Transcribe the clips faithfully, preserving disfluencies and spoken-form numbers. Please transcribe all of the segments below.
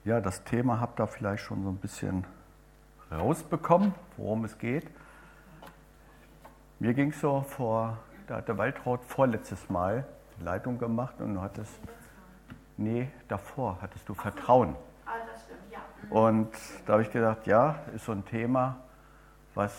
Ja, das Thema habt ihr vielleicht schon so ein bisschen rausbekommen, worum es geht. Mir ging es so vor, da hat der Waltraud vorletztes Mal die Leitung gemacht und du hattest, nee, davor hattest du Vertrauen. Ah, das stimmt, ja. Und da habe ich gedacht, ja, ist so ein Thema, was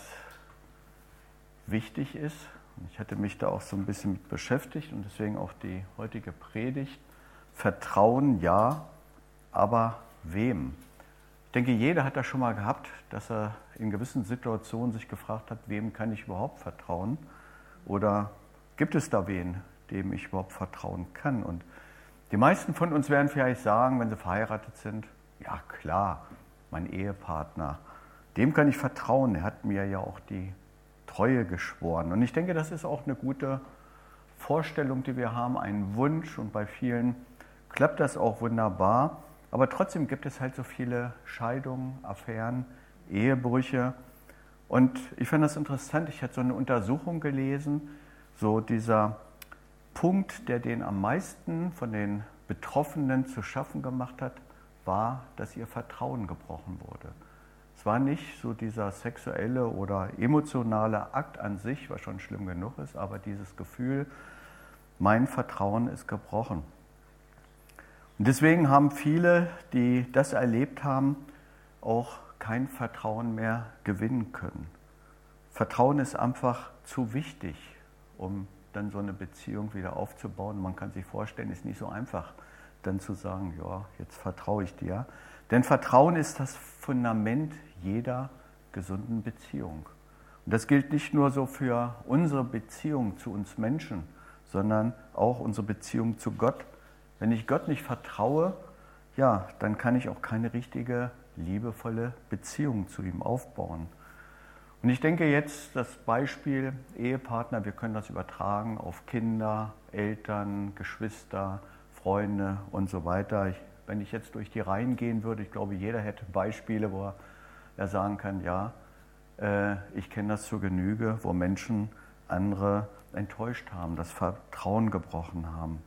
wichtig ist. Und ich hatte mich da auch so ein bisschen mit beschäftigt und deswegen auch die heutige Predigt. Vertrauen, ja, aber wem? Ich denke, jeder hat das schon mal gehabt, dass er in gewissen Situationen sich gefragt hat, wem kann ich überhaupt vertrauen? Oder gibt es da wen, dem ich überhaupt vertrauen kann? Und die meisten von uns werden vielleicht sagen, wenn sie verheiratet sind, ja klar, mein Ehepartner, dem kann ich vertrauen, er hat mir ja auch die Treue geschworen. Und ich denke, das ist auch eine gute Vorstellung, die wir haben, ein Wunsch, und bei vielen klappt das auch wunderbar. Aber trotzdem gibt es halt so viele Scheidungen, Affären, Ehebrüche. Und ich fand das interessant, ich hatte so eine Untersuchung gelesen, so dieser Punkt, der den am meisten von den Betroffenen zu schaffen gemacht hat, war, dass ihr Vertrauen gebrochen wurde. Es war nicht so dieser sexuelle oder emotionale Akt an sich, was schon schlimm genug ist, aber dieses Gefühl, mein Vertrauen ist gebrochen. Und deswegen haben viele, die das erlebt haben, auch kein Vertrauen mehr gewinnen können. Vertrauen ist einfach zu wichtig, um dann so eine Beziehung wieder aufzubauen. Man kann sich vorstellen, es ist nicht so einfach, dann zu sagen, ja, jetzt vertraue ich dir. Denn Vertrauen ist das Fundament jeder gesunden Beziehung. Und das gilt nicht nur so für unsere Beziehung zu uns Menschen, sondern auch unsere Beziehung zu Gott. Wenn ich Gott nicht vertraue, ja, dann kann ich auch keine richtige, liebevolle Beziehung zu ihm aufbauen. Und ich denke jetzt, das Beispiel Ehepartner, wir können das übertragen auf Kinder, Eltern, Geschwister, Freunde und so weiter. Ich, wenn ich jetzt durch die Reihen gehen würde, ich glaube, jeder hätte Beispiele, wo er, er sagen kann, ja, äh, ich kenne das zur Genüge, wo Menschen andere enttäuscht haben, das Vertrauen gebrochen haben.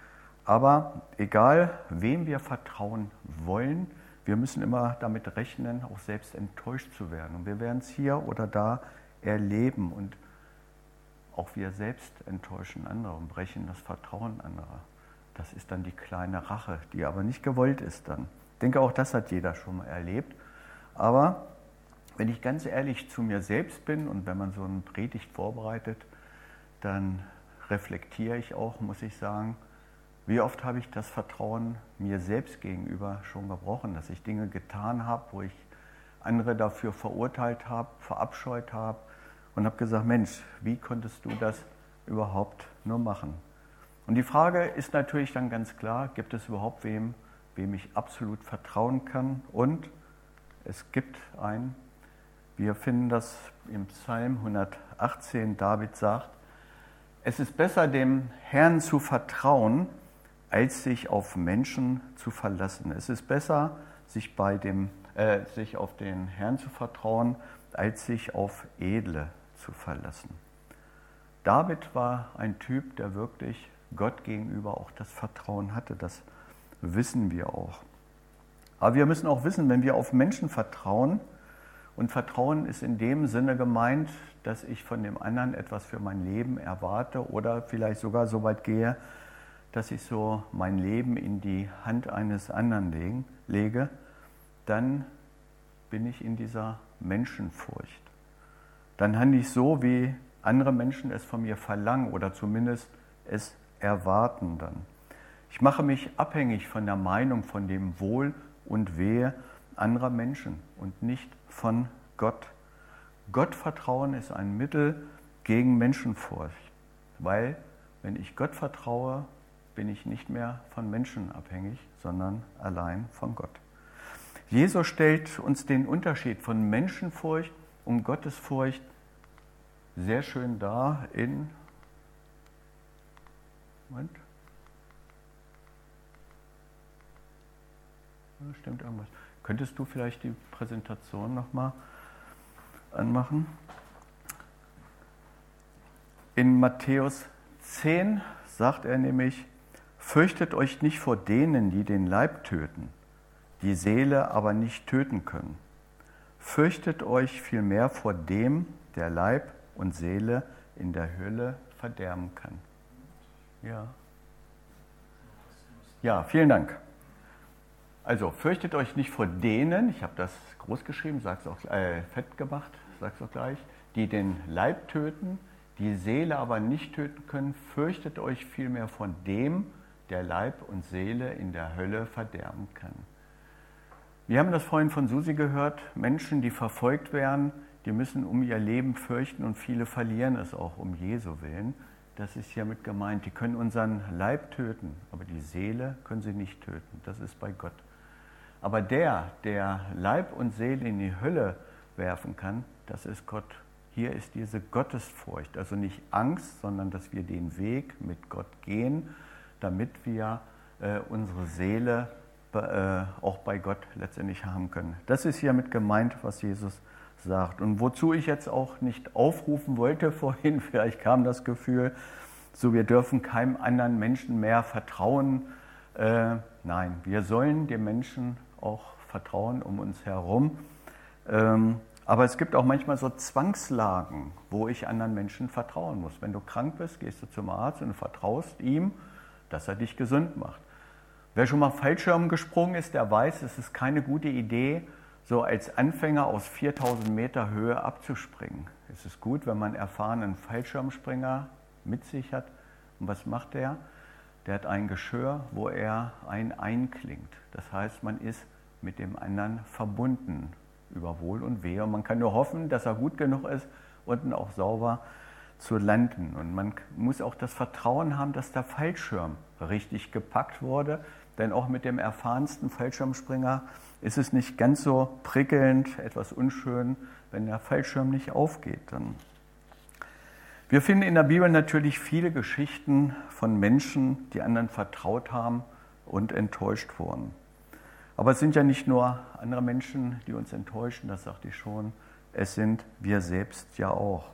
Aber egal, wem wir vertrauen wollen, wir müssen immer damit rechnen, auch selbst enttäuscht zu werden. Und wir werden es hier oder da erleben. Und auch wir selbst enttäuschen andere und brechen das Vertrauen anderer. Das ist dann die kleine Rache, die aber nicht gewollt ist dann. Ich denke, auch das hat jeder schon mal erlebt. Aber wenn ich ganz ehrlich zu mir selbst bin und wenn man so eine Predigt vorbereitet, dann reflektiere ich auch, muss ich sagen, wie oft habe ich das Vertrauen mir selbst gegenüber schon gebrochen, dass ich Dinge getan habe, wo ich andere dafür verurteilt habe, verabscheut habe und habe gesagt, Mensch, wie konntest du das überhaupt nur machen? Und die Frage ist natürlich dann ganz klar, gibt es überhaupt wem, wem ich absolut vertrauen kann? Und es gibt einen, wir finden das im Psalm hundertachtzehn, David sagt, es ist besser, dem Herrn zu vertrauen, als sich auf Menschen zu verlassen. Es ist besser, sich, bei dem, äh, sich auf den Herrn zu vertrauen, als sich auf Edle zu verlassen. David war ein Typ, der wirklich Gott gegenüber auch das Vertrauen hatte. Das wissen wir auch. Aber wir müssen auch wissen, wenn wir auf Menschen vertrauen, und Vertrauen ist in dem Sinne gemeint, dass ich von dem anderen etwas für mein Leben erwarte oder vielleicht sogar so weit gehe, dass ich so mein Leben in die Hand eines anderen lege, dann bin ich in dieser Menschenfurcht. Dann handle ich so, wie andere Menschen es von mir verlangen oder zumindest es erwarten dann. Ich mache mich abhängig von der Meinung, von dem Wohl und Wehe anderer Menschen und nicht von Gott. Gottvertrauen ist ein Mittel gegen Menschenfurcht, weil wenn ich Gott vertraue, bin ich nicht mehr von Menschen abhängig, sondern allein von Gott. Jesus stellt uns den Unterschied von Menschenfurcht und Gottesfurcht sehr schön dar in Moment. Ja, stimmt irgendwas. Könntest du vielleicht die Präsentation nochmal anmachen? In Matthäus zehn sagt er nämlich, fürchtet euch nicht vor denen, die den Leib töten, die Seele aber nicht töten können. Fürchtet euch vielmehr vor dem, der Leib und Seele in der Hölle verderben kann. Ja. Ja, vielen Dank. Also, fürchtet euch nicht vor denen, ich habe das groß geschrieben, sag's auch, äh, fett gemacht, sag's auch gleich, die den Leib töten, die Seele aber nicht töten können. Fürchtet euch vielmehr von dem, der Leib und Seele in der Hölle verderben kann. Wir haben das vorhin von Susi gehört, Menschen, die verfolgt werden, die müssen um ihr Leben fürchten und viele verlieren es auch um Jesu willen. Das ist hiermit gemeint. Die können unseren Leib töten, aber die Seele können sie nicht töten. Das ist bei Gott. Aber der, der Leib und Seele in die Hölle werfen kann, das ist Gott. Hier ist diese Gottesfurcht, also nicht Angst, sondern dass wir den Weg mit Gott gehen, damit wir äh, unsere Seele äh, auch bei Gott letztendlich haben können. Das ist hiermit gemeint, was Jesus sagt. Und wozu ich jetzt auch nicht aufrufen wollte vorhin, vielleicht kam das Gefühl, so wir dürfen keinem anderen Menschen mehr vertrauen. Äh, nein, wir sollen dem Menschen auch vertrauen um uns herum. Ähm, aber es gibt auch manchmal so Zwangslagen, wo ich anderen Menschen vertrauen muss. Wenn du krank bist, gehst du zum Arzt und du vertraust ihm, dass er dich gesund macht. Wer schon mal Fallschirm gesprungen ist, der weiß, es ist keine gute Idee, so als Anfänger aus viertausend Meter Höhe abzuspringen. Es ist gut, wenn man einen erfahrenen Fallschirmspringer mit sich hat. Und was macht der? Der hat ein Geschirr, wo er einen einklingt. Das heißt, man ist mit dem anderen verbunden über Wohl und Wehe. Und man kann nur hoffen, dass er gut genug ist, unten auch sauber zu landen. Und man muss auch das Vertrauen haben, dass der Fallschirm richtig gepackt wurde. Denn auch mit dem erfahrensten Fallschirmspringer ist es nicht ganz so prickelnd, etwas unschön, wenn der Fallschirm nicht aufgeht. Dann wir finden in der Bibel natürlich viele Geschichten von Menschen, die anderen vertraut haben und enttäuscht wurden. Aber es sind ja nicht nur andere Menschen, die uns enttäuschen, das sagte ich schon, es sind wir selbst ja auch.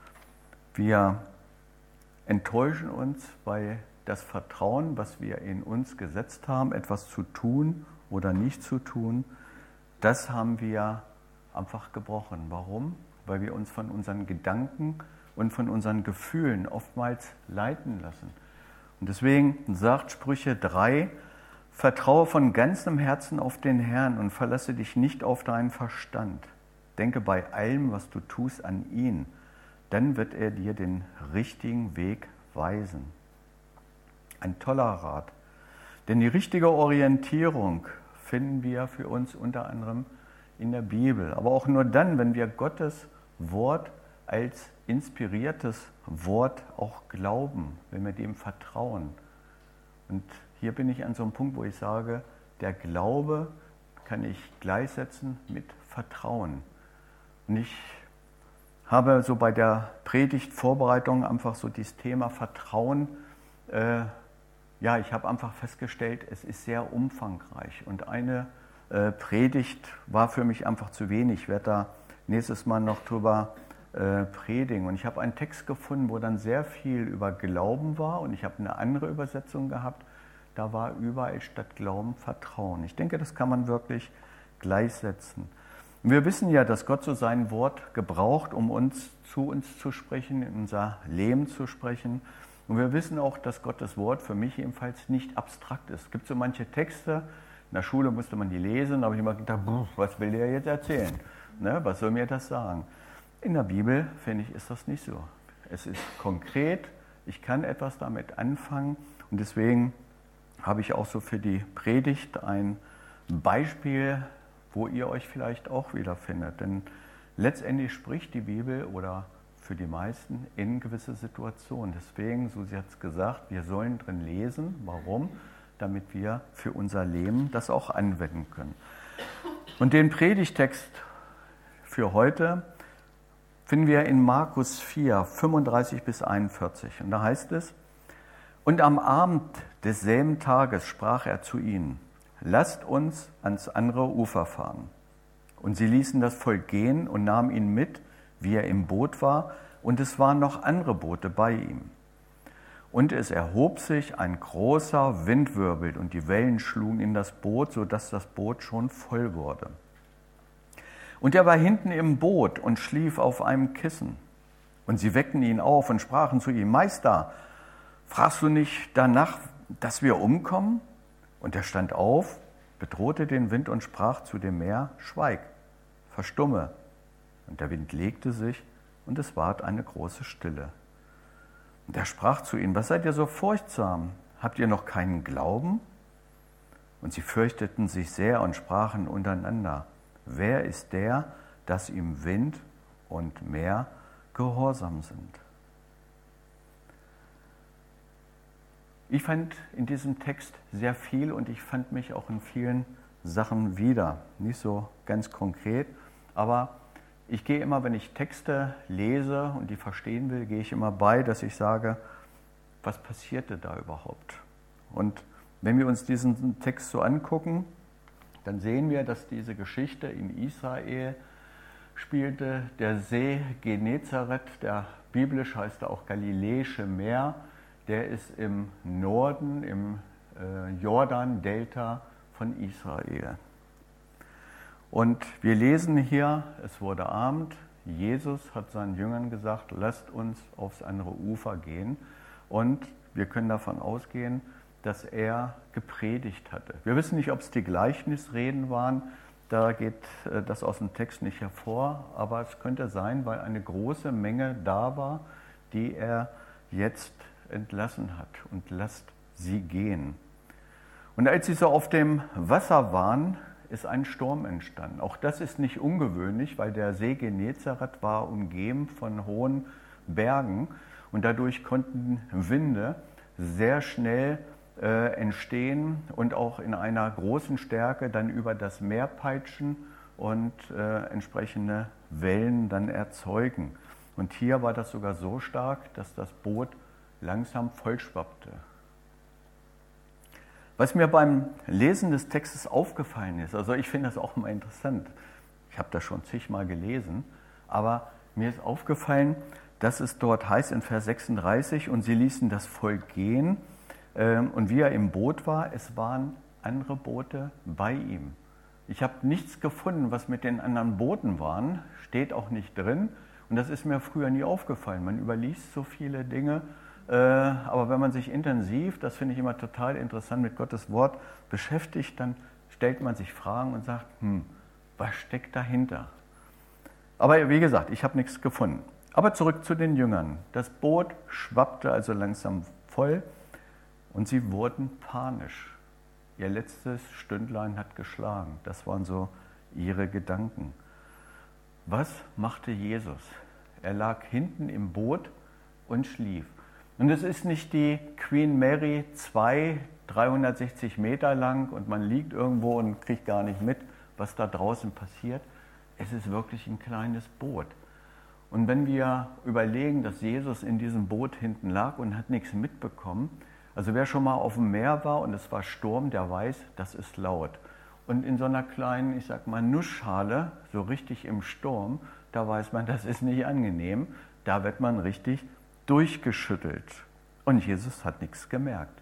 Wir enttäuschen uns, weil das Vertrauen, was wir in uns gesetzt haben, etwas zu tun oder nicht zu tun, das haben wir einfach gebrochen. Warum? Weil wir uns von unseren Gedanken und von unseren Gefühlen oftmals leiten lassen. Und deswegen sagt Sprüche drei, vertraue von ganzem Herzen auf den Herrn und verlasse dich nicht auf deinen Verstand. Denke bei allem, was du tust, an ihn. Dann wird er dir den richtigen Weg weisen. Ein toller Rat. Denn die richtige Orientierung finden wir für uns unter anderem in der Bibel. Aber auch nur dann, wenn wir Gottes Wort als inspiriertes Wort auch glauben, wenn wir dem vertrauen. Und hier bin ich an so einem Punkt, wo ich sage, der Glaube kann ich gleichsetzen mit Vertrauen. Und ich habe so bei der Predigtvorbereitung einfach so dieses Thema Vertrauen, äh, ja, ich habe einfach festgestellt, es ist sehr umfangreich. Und eine äh, Predigt war für mich einfach zu wenig. Ich werde da nächstes Mal noch drüber äh, predigen. Und ich habe einen Text gefunden, wo dann sehr viel über Glauben war. Und ich habe eine andere Übersetzung gehabt. Da war überall statt Glauben Vertrauen. Ich denke, das kann man wirklich gleichsetzen. Und wir wissen ja, dass Gott so sein Wort gebraucht, um uns zu uns zu sprechen, in unser Leben zu sprechen. Und wir wissen auch, dass Gottes Wort für mich ebenfalls nicht abstrakt ist. Es gibt so manche Texte, in der Schule musste man die lesen, da habe ich immer gedacht, was will der jetzt erzählen? Ne, was soll mir das sagen? In der Bibel, finde ich, ist das nicht so. Es ist konkret, ich kann etwas damit anfangen und deswegen habe ich auch so für die Predigt ein Beispiel, wo ihr euch vielleicht auch wiederfindet. Denn letztendlich spricht die Bibel oder für die meisten in gewisse Situationen. Deswegen, Susi hat es gesagt, wir sollen drin lesen. Warum? Damit wir für unser Leben das auch anwenden können. Und den Predigtext für heute finden wir in Markus vier, fünfunddreißig bis einundvierzig. Und da heißt es, und am Abend desselben Tages sprach er zu ihnen, lasst uns ans andere Ufer fahren. Und sie ließen das Volk gehen und nahmen ihn mit, wie er im Boot war, und es waren noch andere Boote bei ihm. Und es erhob sich ein großer Windwirbel und die Wellen schlugen in das Boot, sodass das Boot schon voll wurde. Und er war hinten im Boot und schlief auf einem Kissen. Und sie weckten ihn auf und sprachen zu ihm: Meister, fragst du nicht danach, dass wir umkommen? Und er stand auf, bedrohte den Wind und sprach zu dem Meer: Schweig, verstumme. Und der Wind legte sich und es ward eine große Stille. Und er sprach zu ihnen: Was seid ihr so furchtsam? Habt ihr noch keinen Glauben? Und sie fürchteten sich sehr und sprachen untereinander: Wer ist der, dass ihm Wind und Meer gehorsam sind? Ich fand in diesem Text sehr viel und ich fand mich auch in vielen Sachen wieder. Nicht so ganz konkret, aber ich gehe immer, wenn ich Texte lese und die verstehen will, gehe ich immer bei, dass ich sage, was passierte da überhaupt? Und wenn wir uns diesen Text so angucken, dann sehen wir, dass diese Geschichte in Israel spielte. Der See Genezareth, der biblisch heißt er auch Galiläische Meer, der ist im Norden, im äh, Jordan-Delta von Israel. Und wir lesen hier, es wurde Abend, Jesus hat seinen Jüngern gesagt, lasst uns aufs andere Ufer gehen. Und wir können davon ausgehen, dass er gepredigt hatte. Wir wissen nicht, ob es die Gleichnisreden waren, da geht das aus dem Text nicht hervor, aber es könnte sein, weil eine große Menge da war, die er jetzt entlassen hat und lasst sie gehen. Und als sie so auf dem Wasser waren, ist ein Sturm entstanden. Auch das ist nicht ungewöhnlich, weil der See Genezareth war umgeben von hohen Bergen und dadurch konnten Winde sehr schnell äh, entstehen und auch in einer großen Stärke dann über das Meer peitschen und äh, entsprechende Wellen dann erzeugen. Und hier war das sogar so stark, dass das Boot langsam vollschwappte. Was mir beim Lesen des Textes aufgefallen ist, also ich finde das auch immer interessant, ich habe das schon zigmal gelesen, aber mir ist aufgefallen, dass es dort heißt in Vers sechsunddreißig, und sie ließen das Volk gehen, ähm, und wie er im Boot war, es waren andere Boote bei ihm. Ich habe nichts gefunden, was mit den anderen Booten waren, steht auch nicht drin, und das ist mir früher nie aufgefallen. Man überliest so viele Dinge, aber wenn man sich intensiv, das finde ich immer total interessant, mit Gottes Wort beschäftigt, dann stellt man sich Fragen und sagt, hm, was steckt dahinter? Aber wie gesagt, ich habe nichts gefunden. Aber zurück zu den Jüngern. Das Boot schwappte also langsam voll und sie wurden panisch. Ihr letztes Stündlein hat geschlagen. Das waren so ihre Gedanken. Was machte Jesus? Er lag hinten im Boot und schlief. Und es ist nicht die Queen Mary zwei, dreihundertsechzig Meter lang und man liegt irgendwo und kriegt gar nicht mit, was da draußen passiert. Es ist wirklich ein kleines Boot. Und wenn wir überlegen, dass Jesus in diesem Boot hinten lag und hat nichts mitbekommen, also wer schon mal auf dem Meer war und es war Sturm, der weiß, das ist laut. Und in so einer kleinen, ich sag mal, Nussschale, so richtig im Sturm, da weiß man, das ist nicht angenehm, da wird man richtig durchgeschüttelt. Und Jesus hat nichts gemerkt.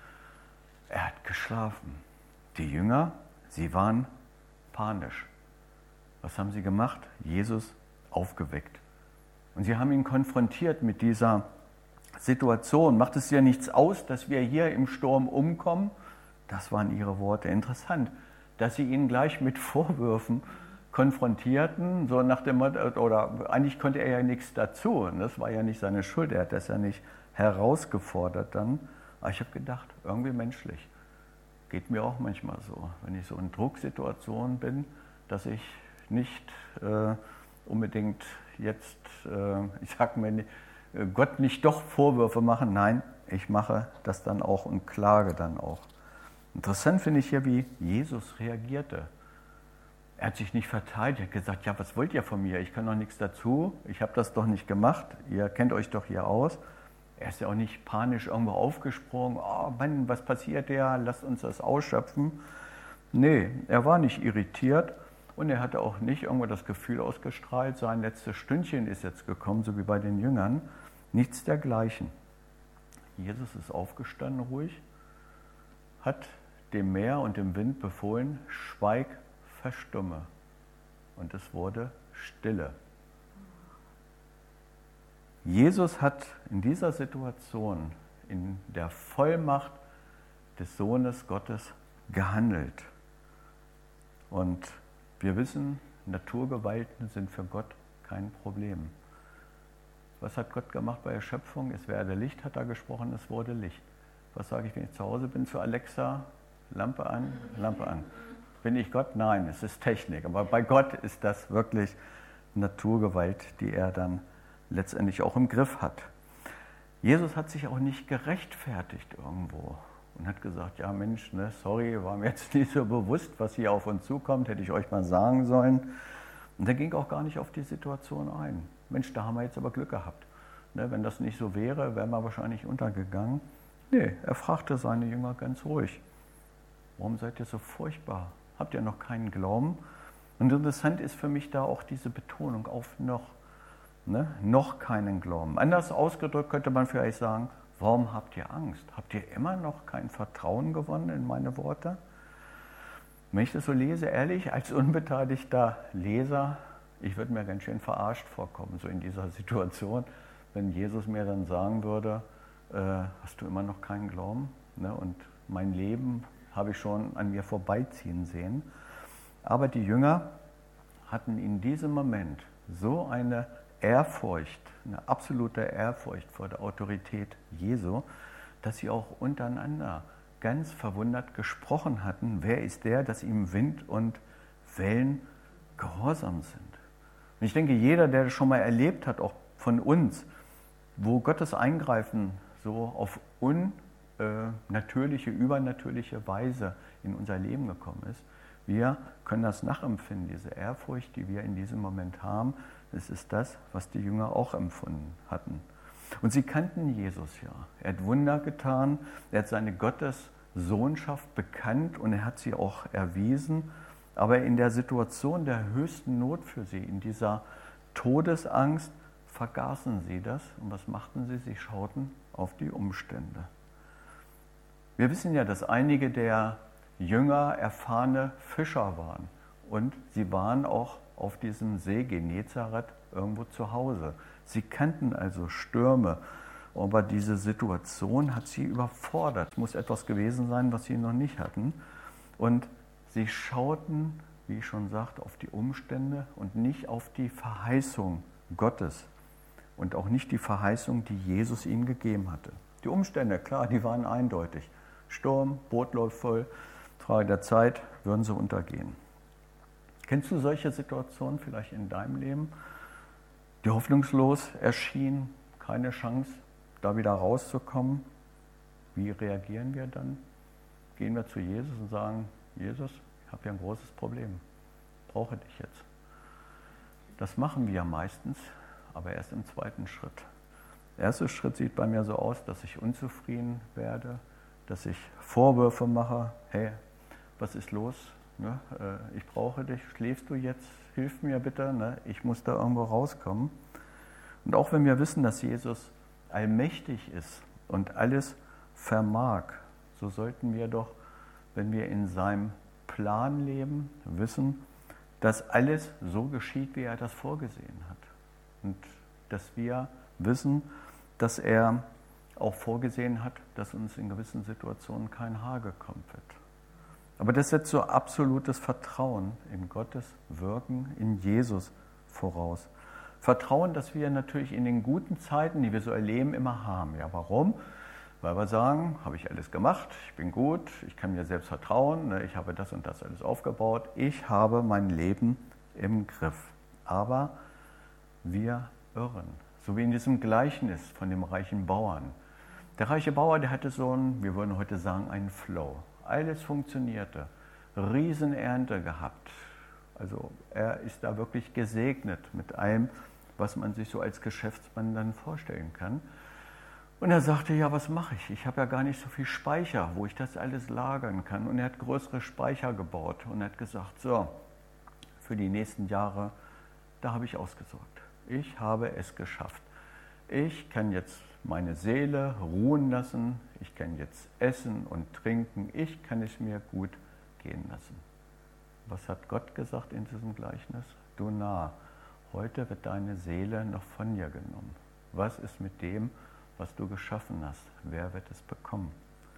Er hat geschlafen. Die Jünger, sie waren panisch. Was haben sie gemacht? Jesus aufgeweckt. Und sie haben ihn konfrontiert mit dieser Situation. Macht es ja nichts aus, dass wir hier im Sturm umkommen? Das waren ihre Worte. Interessant, dass sie ihn gleich mit Vorwürfen konfrontierten, so nach dem Motto, oder eigentlich konnte er ja nichts dazu, und das war ja nicht seine Schuld, er hat das ja nicht herausgefordert dann. Aber ich habe gedacht, irgendwie menschlich, geht mir auch manchmal so, wenn ich so in Drucksituationen bin, dass ich nicht äh, unbedingt jetzt, äh, ich sag mir, nicht, Gott nicht doch Vorwürfe machen, nein, ich mache das dann auch und klage dann auch. Interessant finde ich hier, wie Jesus reagierte. Er hat sich nicht verteidigt, er hat gesagt, ja, was wollt ihr von mir? Ich kann doch nichts dazu, ich habe das doch nicht gemacht, ihr kennt euch doch hier aus. Er ist ja auch nicht panisch irgendwo aufgesprungen, oh Mann, was passiert ja, lasst uns das ausschöpfen. Nee, er war nicht irritiert und er hatte auch nicht irgendwo das Gefühl ausgestrahlt, sein letztes Stündchen ist jetzt gekommen, so wie bei den Jüngern, nichts dergleichen. Jesus ist aufgestanden ruhig, hat dem Meer und dem Wind befohlen, schweig, verstumme. Und es wurde Stille. Jesus hat in dieser Situation, in der Vollmacht des Sohnes Gottes gehandelt. Und wir wissen, Naturgewalten sind für Gott kein Problem. Was hat Gott gemacht bei der Schöpfung? Es werde Licht, hat er gesprochen, es wurde Licht. Was sage ich, wenn ich zu Hause bin zu Alexa? Lampe an, Lampe an. Bin ich Gott? Nein, es ist Technik. Aber bei Gott ist das wirklich Naturgewalt, die er dann letztendlich auch im Griff hat. Jesus hat sich auch nicht gerechtfertigt irgendwo und hat gesagt, ja Mensch, ne, sorry, war mir jetzt nicht so bewusst, was hier auf uns zukommt, hätte ich euch mal sagen sollen. Und er ging auch gar nicht auf die Situation ein. Mensch, da haben wir jetzt aber Glück gehabt. Ne, wenn das nicht so wäre, wären wir wahrscheinlich untergegangen. Nee, er fragte seine Jünger ganz ruhig, warum seid ihr so furchtbar? Habt ihr noch keinen Glauben? Und interessant ist für mich da auch diese Betonung auf noch. Ne? Noch keinen Glauben. Anders ausgedrückt könnte man vielleicht sagen, warum habt ihr Angst? Habt ihr immer noch kein Vertrauen gewonnen in meine Worte? Wenn ich das so lese, ehrlich, als unbeteiligter Leser, ich würde mir ganz schön verarscht vorkommen, so in dieser Situation, wenn Jesus mir dann sagen würde, äh, hast du immer noch keinen Glauben? Ne? Und mein Leben habe ich schon an mir vorbeiziehen sehen. Aber die Jünger hatten in diesem Moment so eine Ehrfurcht, eine absolute Ehrfurcht vor der Autorität Jesu, dass sie auch untereinander ganz verwundert gesprochen hatten, wer ist der, dass ihm Wind und Wellen gehorsam sind. Und ich denke, jeder, der das schon mal erlebt hat, auch von uns, wo Gottes Eingreifen so auf unnatürliche, übernatürliche Weise in unser Leben gekommen ist, wir können das nachempfinden, diese Ehrfurcht, die wir in diesem Moment haben. Es ist das, was die Jünger auch empfunden hatten. Und sie kannten Jesus ja. Er hat Wunder getan, er hat seine Gottessohnschaft bekannt und er hat sie auch erwiesen. Aber in der Situation der höchsten Not für sie, in dieser Todesangst, vergaßen sie das. Und was machten sie? Sie schauten auf die Umstände. Wir wissen ja, dass einige der Jünger erfahrene Fischer waren. Und sie waren auch auf diesem See Genezareth irgendwo zu Hause. Sie kannten also Stürme, aber diese Situation hat sie überfordert. Es muss etwas gewesen sein, was sie noch nicht hatten. Und sie schauten, wie ich schon sagte, auf die Umstände und nicht auf die Verheißung Gottes und auch nicht die Verheißung, die Jesus ihnen gegeben hatte. Die Umstände, klar, die waren eindeutig. Sturm, Boot läuft voll, Frage der Zeit, würden sie untergehen. Kennst du solche Situationen vielleicht in deinem Leben, die hoffnungslos erschienen, keine Chance, da wieder rauszukommen? Wie reagieren wir dann? Gehen wir zu Jesus und sagen, Jesus, ich habe hier ein großes Problem, brauche dich jetzt. Das machen wir ja meistens, aber erst im zweiten Schritt. Der erste Schritt sieht bei mir so aus, dass ich unzufrieden werde, dass ich Vorwürfe mache, hey, was ist los? Ne? Ich brauche dich, schläfst du jetzt? Hilf mir bitte, ne? Ich muss da irgendwo rauskommen. Und auch wenn wir wissen, dass Jesus allmächtig ist und alles vermag, so sollten wir doch, wenn wir in seinem Plan leben, wissen, dass alles so geschieht, wie er das vorgesehen hat. Und dass wir wissen, dass er auch vorgesehen hat, dass uns in gewissen Situationen kein Haar gekrümmt wird. Aber das setzt so absolutes Vertrauen in Gottes Wirken, in Jesus voraus. Vertrauen, das wir natürlich in den guten Zeiten, die wir so erleben, immer haben. Ja, warum? Weil wir sagen, habe ich alles gemacht, ich bin gut, ich kann mir selbst vertrauen, ich habe das und das alles aufgebaut, ich habe mein Leben im Griff. Aber wir irren, so wie in diesem Gleichnis von dem reichen Bauern. Der reiche Bauer, der hatte so einen, wir würden heute sagen, einen Flow. Alles funktionierte, Riesenernte gehabt. Also er ist da wirklich gesegnet mit allem, was man sich so als Geschäftsmann dann vorstellen kann. Und er sagte, ja, was mache ich? Ich habe ja gar nicht so viel Speicher, wo ich das alles lagern kann. Und er hat größere Speicher gebaut und hat gesagt, so, für die nächsten Jahre, da habe ich ausgesorgt. Ich habe es geschafft. Ich kann jetzt meine Seele ruhen lassen, ich kann jetzt essen und trinken, ich kann es mir gut gehen lassen. Was hat Gott gesagt in diesem Gleichnis? Du Narr, heute wird deine Seele noch von dir genommen. Was ist mit dem, was du geschaffen hast? Wer wird es bekommen?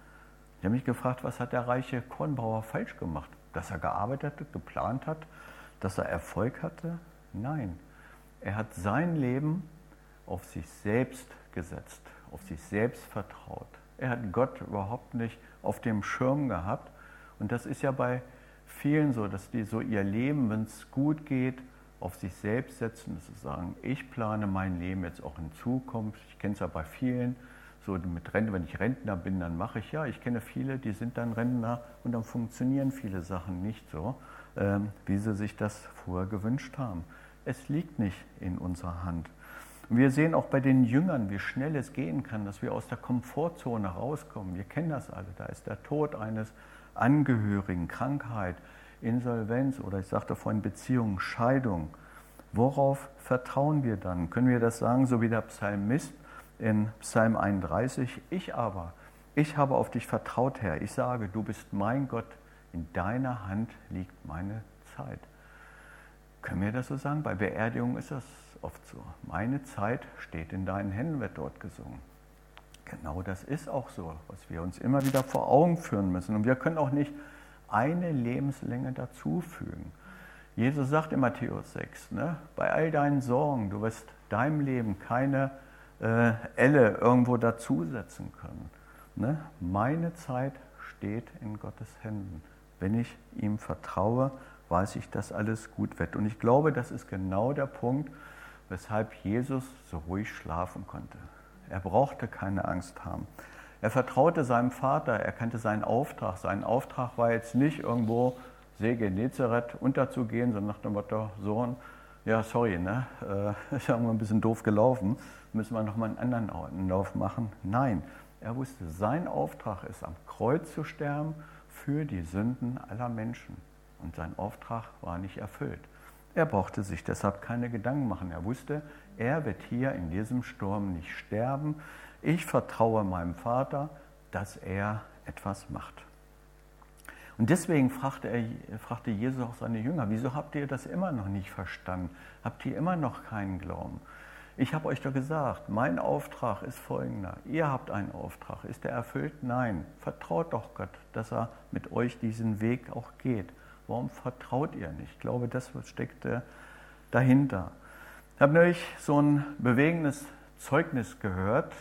Ich habe mich gefragt, was hat der reiche Kornbauer falsch gemacht? Dass er gearbeitet hat, geplant hat, dass er Erfolg hatte? Nein, er hat sein Leben auf sich selbst gesetzt, auf sich selbst vertraut. Er hat Gott überhaupt nicht auf dem Schirm gehabt. Und das ist ja bei vielen so, dass die so ihr Leben, wenn es gut geht, auf sich selbst setzen, dass sie sagen, ich plane mein Leben jetzt auch in Zukunft. Ich kenne es ja bei vielen, so mit Rente, wenn ich Rentner bin, dann mache ich ja. Ich kenne viele, die sind dann Rentner und dann funktionieren viele Sachen nicht so, ähm, wie sie sich das vorher gewünscht haben. Es liegt nicht in unserer Hand. Und wir sehen auch bei den Jüngern, wie schnell es gehen kann, dass wir aus der Komfortzone rauskommen. Wir kennen das alle. Da ist der Tod eines Angehörigen, Krankheit, Insolvenz oder ich sagte vorhin Beziehung, Scheidung. Worauf vertrauen wir dann? Können wir das sagen, so wie der Psalmist in Psalm einunddreißig? Ich aber, ich habe auf dich vertraut, Herr. Ich sage, du bist mein Gott, in deiner Hand liegt meine Zeit. Können wir das so sagen? Bei Beerdigungen ist das oft so. Meine Zeit steht in deinen Händen, wird dort gesungen. Genau das ist auch so, was wir uns immer wieder vor Augen führen müssen. Und wir können auch nicht eine Lebenslänge dazufügen. Jesus sagt in Matthäus sechs, ne, bei all deinen Sorgen, du wirst deinem Leben keine äh, Elle irgendwo dazusetzen können. Ne? Meine Zeit steht in Gottes Händen. Wenn ich ihm vertraue, weiß ich, dass alles gut wird. Und ich glaube, das ist genau der Punkt, weshalb Jesus so ruhig schlafen konnte. Er brauchte keine Angst haben. Er vertraute seinem Vater, er kannte seinen Auftrag. Sein Auftrag war jetzt nicht irgendwo See Genezareth unterzugehen, sondern nach dem Motto, Sohn, ja sorry, ne, äh, ist ja ein bisschen doof gelaufen, müssen wir nochmal einen anderen Lauf machen. Nein, er wusste, sein Auftrag ist, am Kreuz zu sterben für die Sünden aller Menschen. Und sein Auftrag war nicht erfüllt. Er brauchte sich deshalb keine Gedanken machen. Er wusste, er wird hier in diesem Sturm nicht sterben. Ich vertraue meinem Vater, dass er etwas macht. Und deswegen fragte, er, fragte Jesus auch seine Jünger, wieso habt ihr das immer noch nicht verstanden? Habt ihr immer noch keinen Glauben? Ich habe euch doch gesagt, mein Auftrag ist folgender. Ihr habt einen Auftrag. Ist der erfüllt? Nein. Vertraut doch Gott, dass er mit euch diesen Weg auch geht. Warum vertraut ihr nicht? Ich glaube, das steckte dahinter. Ich habe neulich so ein bewegendes Zeugnis gehört.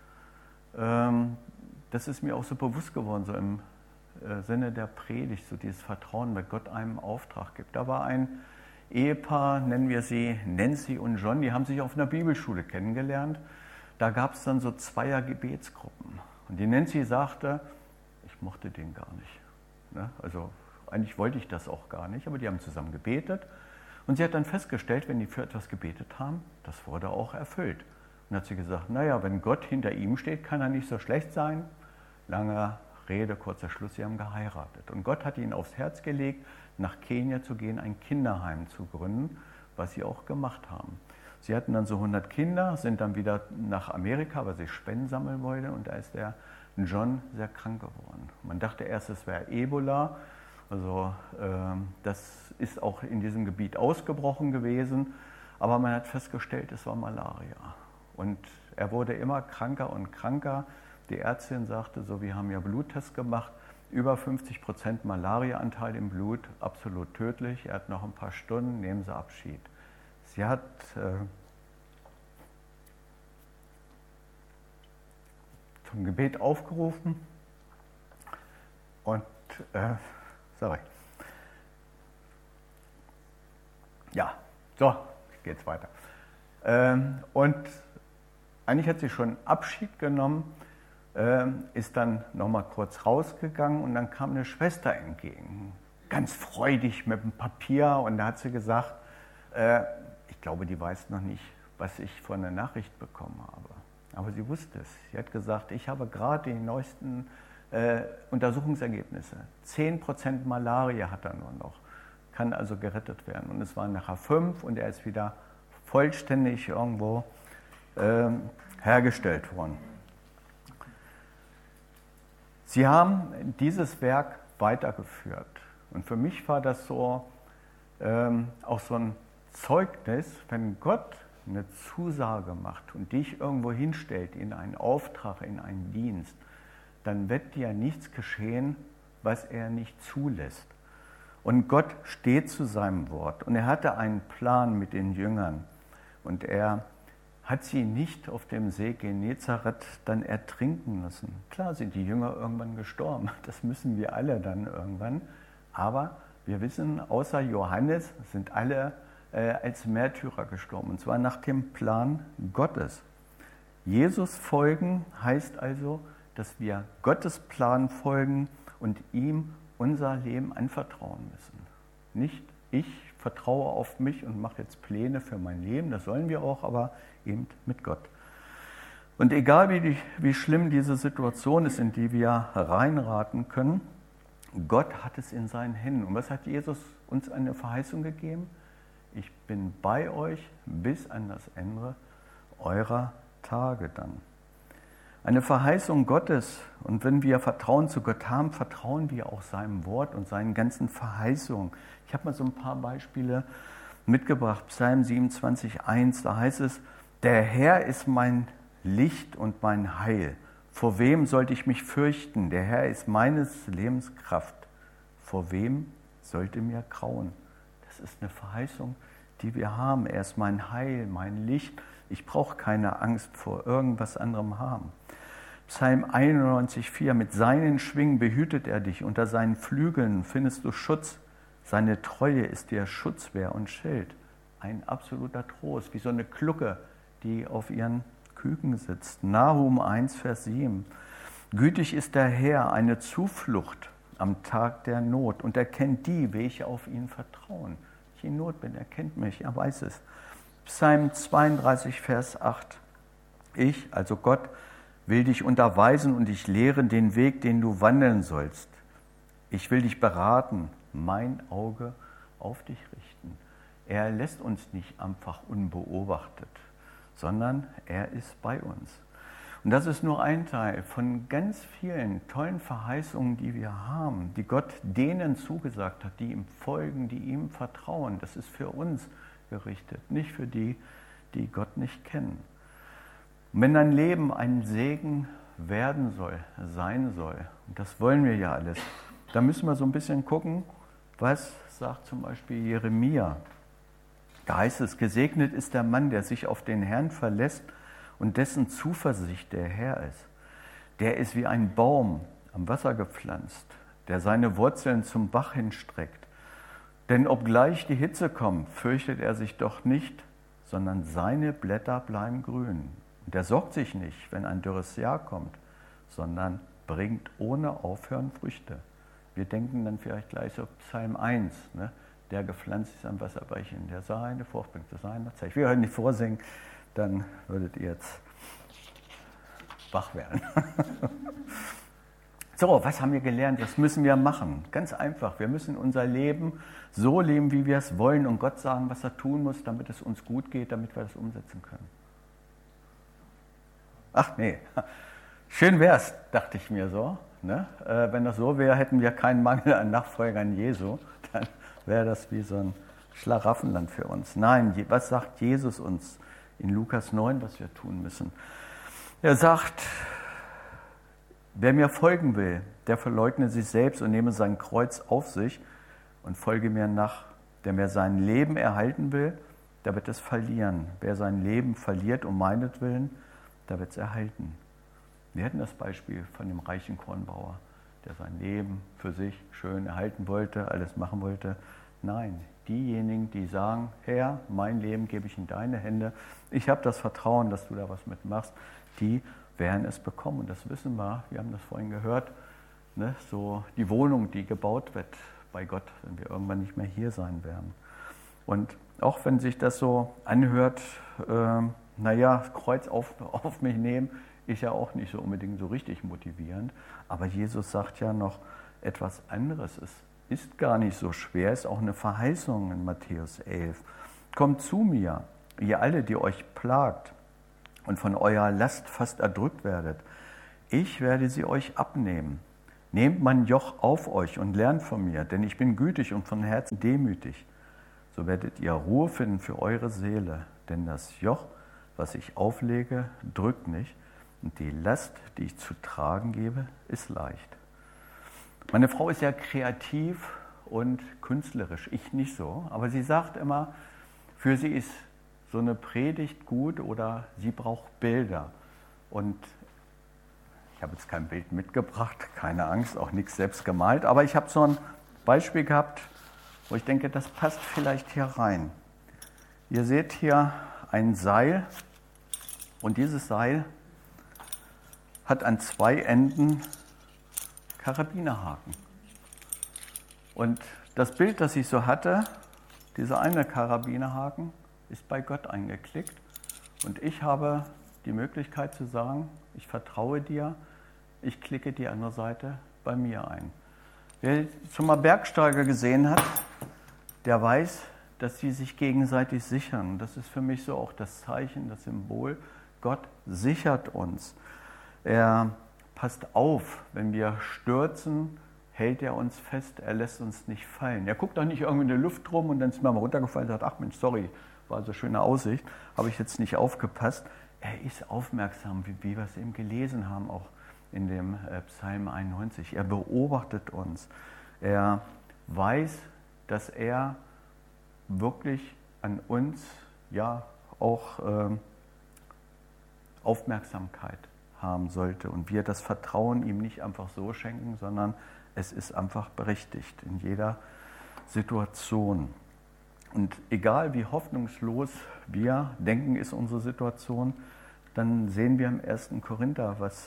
Das ist mir auch so bewusst geworden, so im Sinne der Predigt, so dieses Vertrauen, weil Gott einem Auftrag gibt. Da war ein Ehepaar, nennen wir sie Nancy und John, die haben sich auf einer Bibelschule kennengelernt. Da gab es dann so zweier Gebetsgruppen. Und die Nancy sagte, ich mochte den gar nicht. Also eigentlich wollte ich das auch gar nicht, aber die haben zusammen gebetet. Und sie hat dann festgestellt, wenn die für etwas gebetet haben, das wurde auch erfüllt. Und hat sie gesagt, naja, wenn Gott hinter ihm steht, kann er nicht so schlecht sein. Lange Rede, kurzer Schluss, sie haben geheiratet. Und Gott hat ihnen aufs Herz gelegt, nach Kenia zu gehen, ein Kinderheim zu gründen, was sie auch gemacht haben. Sie hatten dann so hundert Kinder, sind dann wieder nach Amerika, weil sie Spenden sammeln wollten. Und da ist der John sehr krank geworden. Man dachte erst, es wäre Ebola. Also äh, das ist auch in diesem Gebiet ausgebrochen gewesen. Aber man hat festgestellt, es war Malaria. Und er wurde immer kranker und kranker. Die Ärztin sagte, so, wir haben ja Bluttests gemacht, über fünfzig Prozent Malariaanteil im Blut, absolut tödlich. Er hat noch ein paar Stunden, nehmen Sie Abschied. Sie hat äh, zum Gebet aufgerufen und, äh, sorry, ja, so, geht's weiter. Ähm, und eigentlich hat sie schon Abschied genommen, ähm, ist dann nochmal kurz rausgegangen und dann kam eine Schwester entgegen, ganz freudig mit dem Papier, und da hat sie gesagt, äh, ich glaube, die weiß noch nicht, was ich von der Nachricht bekommen habe. Aber sie wusste es. Sie hat gesagt, ich habe gerade die neuesten äh, Untersuchungsergebnisse. zehn Prozent Malaria hat er nur noch, kann also gerettet werden. Und es waren nachher fünf und er ist wieder vollständig irgendwo äh, hergestellt worden. Sie haben dieses Werk weitergeführt. Und für mich war das so ähm, auch so ein Zeugnis, wenn Gott eine Zusage macht und dich irgendwo hinstellt in einen Auftrag, in einen Dienst, dann wird dir nichts geschehen, was er nicht zulässt. Und Gott steht zu seinem Wort. Und er hatte einen Plan mit den Jüngern. Und er hat sie nicht auf dem See Genezareth dann ertrinken lassen. Klar sind die Jünger irgendwann gestorben. Das müssen wir alle dann irgendwann. Aber wir wissen, außer Johannes sind alle äh, als Märtyrer gestorben. Und zwar nach dem Plan Gottes. Jesus folgen heißt also, dass wir Gottes Plan folgen und ihm unser Leben anvertrauen müssen. Nicht ich vertraue auf mich und mache jetzt Pläne für mein Leben, das sollen wir auch, aber eben mit Gott. Und egal wie, die, wie schlimm diese Situation ist, in die wir reinraten können, Gott hat es in seinen Händen. Und was hat Jesus uns eine Verheißung gegeben? Ich bin bei euch bis an das Ende eurer Tage dann. Eine Verheißung Gottes. Und wenn wir Vertrauen zu Gott haben, vertrauen wir auch seinem Wort und seinen ganzen Verheißungen. Ich habe mal so ein paar Beispiele mitgebracht. Psalm siebenundzwanzig, eins, da heißt es, der Herr ist mein Licht und mein Heil. Vor wem sollte ich mich fürchten? Der Herr ist meines Lebens Kraft. Vor wem sollte mir grauen? Das ist eine Verheißung, die wir haben. Er ist mein Heil, mein Licht. Ich brauche keine Angst vor irgendwas anderem haben. Psalm einundneunzig, vier, mit seinen Schwingen behütet er dich, unter seinen Flügeln findest du Schutz. Seine Treue ist dir Schutzwehr und Schild. Ein absoluter Trost, wie so eine Glucke, die auf ihren Küken sitzt. Nahum eins, Vers sieben. Gütig ist der Herr, eine Zuflucht am Tag der Not. Und er kennt die, welche auf ihn vertrauen. Ich in Not bin, er kennt mich, er weiß es. Psalm zweiunddreißig, Vers acht. Ich, also Gott, will dich unterweisen und dich lehren den Weg, den du wandeln sollst. Ich will dich beraten, mein Auge auf dich richten. Er lässt uns nicht einfach unbeobachtet, sondern er ist bei uns. Und das ist nur ein Teil von ganz vielen tollen Verheißungen, die wir haben, die Gott denen zugesagt hat, die ihm folgen, die ihm vertrauen. Das ist für uns gerichtet, nicht für die, die Gott nicht kennen. Und wenn dein Leben ein Segen werden soll, sein soll, und das wollen wir ja alles, dann müssen wir so ein bisschen gucken, was sagt zum Beispiel Jeremia. Da heißt es, gesegnet ist der Mann, der sich auf den Herrn verlässt und dessen Zuversicht der Herr ist. Der ist wie ein Baum am Wasser gepflanzt, der seine Wurzeln zum Bach hinstreckt. Denn obgleich die Hitze kommt, fürchtet er sich doch nicht, sondern seine Blätter bleiben grün. Und er sorgt sich nicht, wenn ein dürres Jahr kommt, sondern bringt ohne Aufhören Früchte. Wir denken dann vielleicht gleich auf Psalm eins, ne? Der gepflanzt ist am Wasserbächen, der seine Frucht bringt zu seiner Zeit. Ich will heute nicht vorsingen, dann würdet ihr jetzt wach werden. So, was haben wir gelernt? Was müssen wir machen? Ganz einfach, wir müssen unser Leben so leben, wie wir es wollen und Gott sagen, was er tun muss, damit es uns gut geht, damit wir das umsetzen können. Ach nee, schön wär's, dachte ich mir so. Ne? Äh, wenn das so wäre, hätten wir keinen Mangel an Nachfolgern Jesu, dann wäre das wie so ein Schlaraffenland für uns. Nein, was sagt Jesus uns in Lukas neun, was wir tun müssen? Er sagt, wer mir folgen will, der verleugne sich selbst und nehme sein Kreuz auf sich und folge mir nach. Der mir sein Leben erhalten will, der wird es verlieren. Wer sein Leben verliert um meinetwillen, der wird es erhalten. Wir hatten das Beispiel von dem reichen Kornbauer, der sein Leben für sich schön erhalten wollte, alles machen wollte. Nein, diejenigen, die sagen, Herr, mein Leben gebe ich in deine Hände, ich habe das Vertrauen, dass du da was mitmachst, die werden es bekommen. Und das wissen wir, wir haben das vorhin gehört, ne, so die Wohnung, die gebaut wird bei Gott, wenn wir irgendwann nicht mehr hier sein werden. Und auch wenn sich das so anhört, äh, naja, Kreuz auf, auf mich nehmen, ist ja auch nicht so unbedingt so richtig motivierend. Aber Jesus sagt ja noch etwas anderes. Es ist gar nicht so schwer, es ist auch eine Verheißung in Matthäus elf. Kommt zu mir, ihr alle, die euch plagt und von eurer Last fast erdrückt werdet. Ich werde sie euch abnehmen. Nehmt mein Joch auf euch und lernt von mir, denn ich bin gütig und von Herzen demütig. So werdet ihr Ruhe finden für eure Seele, denn das Joch, was ich auflege, drückt nicht, und die Last, die ich zu tragen gebe, ist leicht. Meine Frau ist ja kreativ und künstlerisch, ich nicht so, aber sie sagt immer, für sie ist so eine Predigt gut oder sie braucht Bilder. Und ich habe jetzt kein Bild mitgebracht, keine Angst, auch nichts selbst gemalt, aber ich habe so ein Beispiel gehabt, wo ich denke, das passt vielleicht hier rein. Ihr seht hier ein Seil und dieses Seil hat an zwei Enden Karabinerhaken. Und das Bild, das ich so hatte, dieser eine Karabinerhaken, ist bei Gott eingeklickt. Und ich habe die Möglichkeit zu sagen, ich vertraue dir, ich klicke die andere Seite bei mir ein. Wer schon mal Bergsteiger gesehen hat, der weiß, dass sie sich gegenseitig sichern. Das ist für mich so auch das Zeichen, das Symbol. Gott sichert uns. Er passt auf, wenn wir stürzen, hält er uns fest, er lässt uns nicht fallen. Er guckt auch nicht irgendwie in der Luft rum und dann ist mir mal runtergefallen und sagt, ach Mensch, sorry, war so schöne Aussicht, habe ich jetzt nicht aufgepasst. Er ist aufmerksam, wie, wie wir es eben gelesen haben, auch in dem Psalm einundneunzig. Er beobachtet uns. Er weiß, dass er wirklich an uns ja auch äh, Aufmerksamkeit haben sollte und wir das Vertrauen ihm nicht einfach so schenken, sondern es ist einfach berechtigt in jeder Situation. Und egal wie hoffnungslos wir denken, ist unsere Situation, dann sehen wir im ersten Korinther, was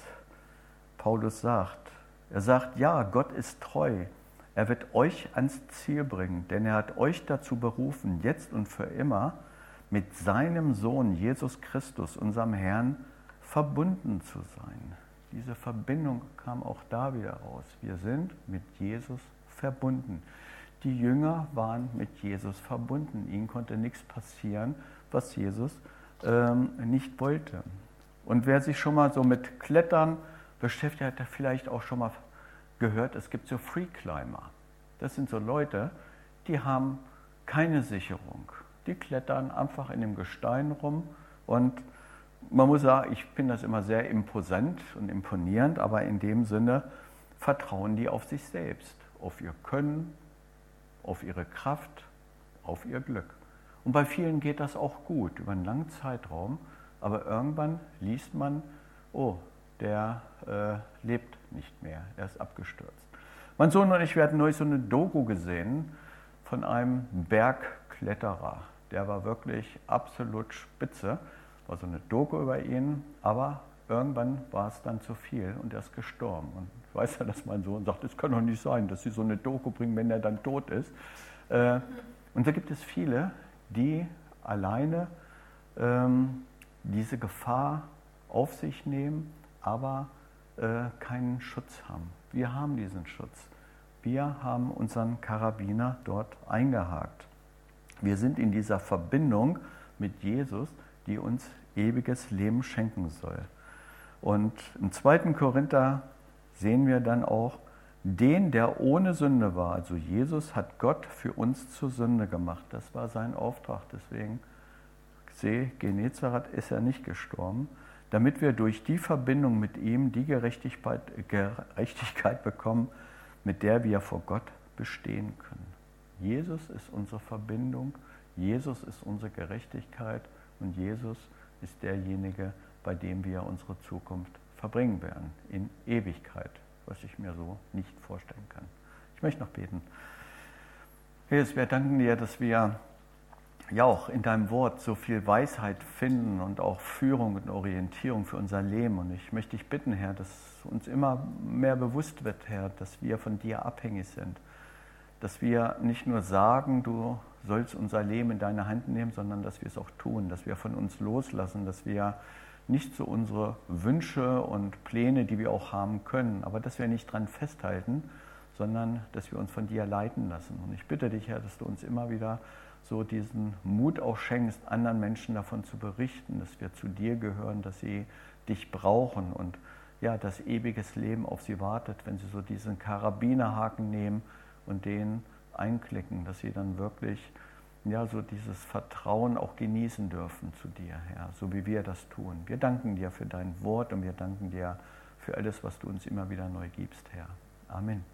Paulus sagt. Er sagt, ja, Gott ist treu. Er wird euch ans Ziel bringen, denn er hat euch dazu berufen, jetzt und für immer mit seinem Sohn Jesus Christus, unserem Herrn, verbunden zu sein. Diese Verbindung kam auch da wieder raus. Wir sind mit Jesus verbunden. Die Jünger waren mit Jesus verbunden. Ihnen konnte nichts passieren, was Jesus ähm, nicht wollte. Und wer sich schon mal so mit Klettern beschäftigt, hat er vielleicht auch schon mal gehört, es gibt so Freeclimber. Das sind so Leute, die haben keine Sicherung. Die klettern einfach in dem Gestein rum und man muss sagen, ich finde das immer sehr imposant und imponierend, aber in dem Sinne vertrauen die auf sich selbst, auf ihr Können, auf ihre Kraft, auf ihr Glück. Und bei vielen geht das auch gut, über einen langen Zeitraum, aber irgendwann liest man, oh, der äh, lebt nicht mehr, er ist abgestürzt. Mein Sohn und ich, wir hatten neulich so eine Doku gesehen von einem Bergkletterer. Der war wirklich absolut spitze. War so eine Doku über ihn, aber irgendwann war es dann zu viel und er ist gestorben. Und ich weiß ja, dass mein Sohn sagt, es kann doch nicht sein, dass sie so eine Doku bringen, wenn er dann tot ist. Äh, und da gibt es viele, die alleine ähm, diese Gefahr auf sich nehmen, aber äh, keinen Schutz haben. Wir haben diesen Schutz. Wir haben unseren Karabiner dort eingehakt. Wir sind in dieser Verbindung mit Jesus, die uns ewiges Leben schenken soll. Und im zweiten Korinther sehen wir dann auch, den, der ohne Sünde war, also Jesus hat Gott für uns zur Sünde gemacht. Das war sein Auftrag. Deswegen, See Genezareth ist er nicht gestorben, damit wir durch die Verbindung mit ihm die Gerechtigkeit, Gerechtigkeit bekommen, mit der wir vor Gott bestehen können. Jesus ist unsere Verbindung, Jesus ist unsere Gerechtigkeit und Jesus ist derjenige, bei dem wir unsere Zukunft verbringen werden, in Ewigkeit, was ich mir so nicht vorstellen kann. Ich möchte noch beten. Jesus, wir danken dir, dass wir ja auch in deinem Wort so viel Weisheit finden und auch Führung und Orientierung für unser Leben. Und ich möchte dich bitten, Herr, dass uns immer mehr bewusst wird, Herr, dass wir von dir abhängig sind. Dass wir nicht nur sagen, du sollst unser Leben in deine Hand nehmen, sondern dass wir es auch tun, dass wir von uns loslassen, dass wir nicht so unsere Wünsche und Pläne, die wir auch haben können, aber dass wir nicht dran festhalten, sondern dass wir uns von dir leiten lassen. Und ich bitte dich, Herr, dass du uns immer wieder so diesen Mut auch schenkst, anderen Menschen davon zu berichten, dass wir zu dir gehören, dass sie dich brauchen und ja, dass ewiges Leben auf sie wartet, wenn sie so diesen Karabinerhaken nehmen und den einklicken, dass sie dann wirklich ja, so dieses Vertrauen auch genießen dürfen zu dir, Herr, so wie wir das tun. Wir danken dir für dein Wort und wir danken dir für alles, was du uns immer wieder neu gibst, Herr. Amen.